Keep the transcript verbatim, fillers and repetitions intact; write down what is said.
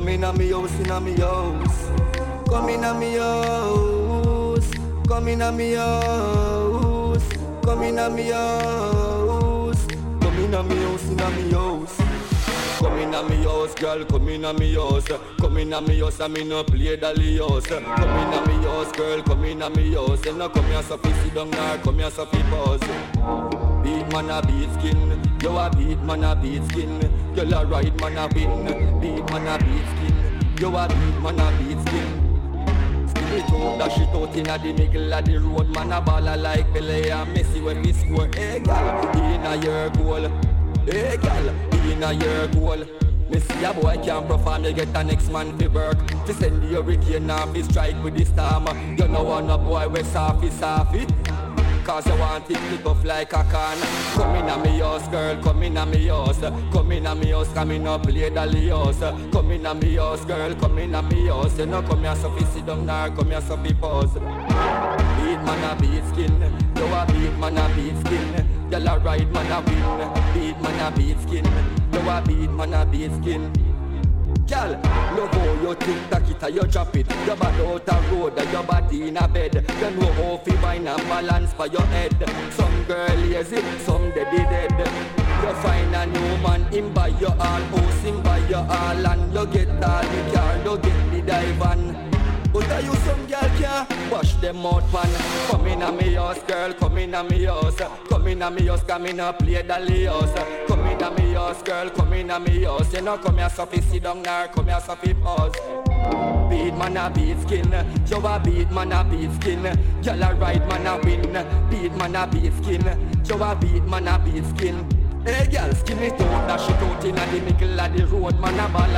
Come in a me house, in a me house. Come in a me house. Come in a me house. Come in a me house. Come in a me house, in a me house. Come in a me house, girl, come in a me house. Come in a me house, and me no play dolly house. Come in a me house, girl, come in a me house. And now come here so fi sit down now, come here so fi pause. Beat man a beat skin, yo a beat man a beat skin. Girl a ride man a win, beat man a beat skin. Yo a beat man a beat skin. Skin it out, dash it out inna the middle of the road. Man a baller like Pele and Messi when we score. Hey girl, inna your goal. Hey girl, inna your goal. Me see a boy can't perform, you get the next man fi work. Fi send the hurricane and fi strike with the storm. You know want a boy we softy softy, cause you want it to tough like a can. Come in a me house, girl, come in a me house. Come in a me house, come in a play dolly house. Come in a me house, girl, come in a me house. You know come here so fi sit down there, come here so fi pause. Beat man a beat skin, you a beat man a beat skin. Y'all a ride man a win, beat man a beat skin. You a beat man a beat skin. Girl, love how you think that it a you drop it. Your body out a road and your body in a bed. You know how fi wine and balance for your head. Some girl lazy, some dead dead. You find a new man, him buy your all house, him buy your all land. You get all the car, you get the dive van. But are you some girl can wash them out pan? Come in a me house, girl, come in a me house. Come in a me house, come in a play dolly house. Come in a me house, girl, come in a me house. You know come here so fi sit down there, come here so fi pause. Beat man a beat skin, you a beat man a beat skin. Girl a ride man a win, beat man a beat skin. You a beat man a beat skin. Hey girl, skin it out, dash it out inna the middle of the road. Man a ball